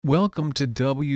Welcome to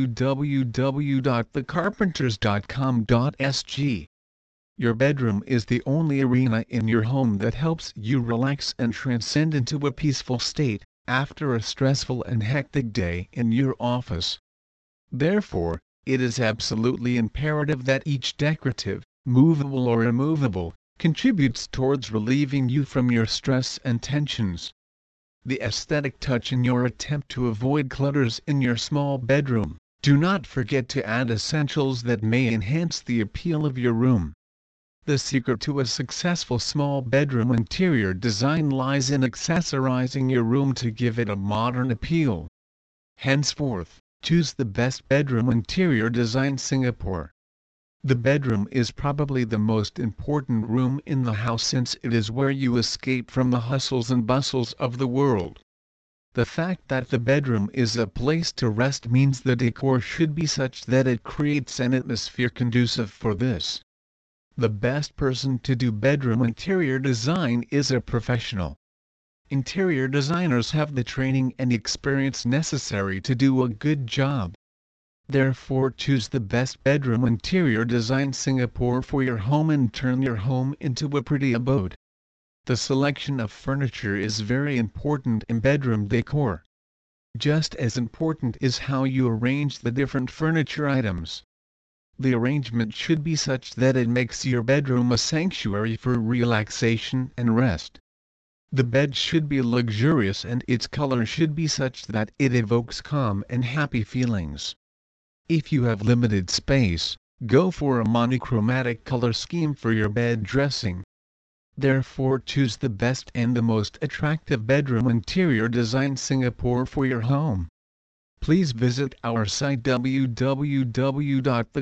www.thecarpenters.com.sg. Your bedroom is the only arena in your home that helps you relax and transcend into a peaceful state after a stressful and hectic day in your office. Therefore, it is absolutely imperative that each decorative, movable or immovable, contributes towards relieving you from your stress and tensions. The aesthetic touch in your attempt to avoid clutters in your small bedroom. Do not forget to add essentials that may enhance the appeal of your room. The secret to a successful small bedroom interior design lies in accessorizing your room to give it a modern appeal. Henceforth, choose the best bedroom interior design Singapore. The bedroom is probably the most important room in the house since it is where you escape from the hustles and bustles of the world. The fact that the bedroom is a place to rest means the decor should be such that it creates an atmosphere conducive for this. The best person to do bedroom interior design is a professional. Interior designers have the training and experience necessary to do a good job. Therefore, choose the best bedroom interior design Singapore for your home and turn your home into a pretty abode. The selection of furniture is very important in bedroom decor. Just as important is how you arrange the different furniture items. The arrangement should be such that it makes your bedroom a sanctuary for relaxation and rest. The bed should be luxurious and its color should be such that it evokes calm and happy feelings. If you have limited space, go for a monochromatic color scheme for your bed dressing. Therefore, choose the best and the most attractive bedroom interior design Singapore for your home. Please visit our site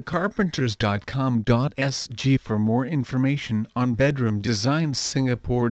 www.thecarpenters.com.sg for more information on bedroom designs Singapore.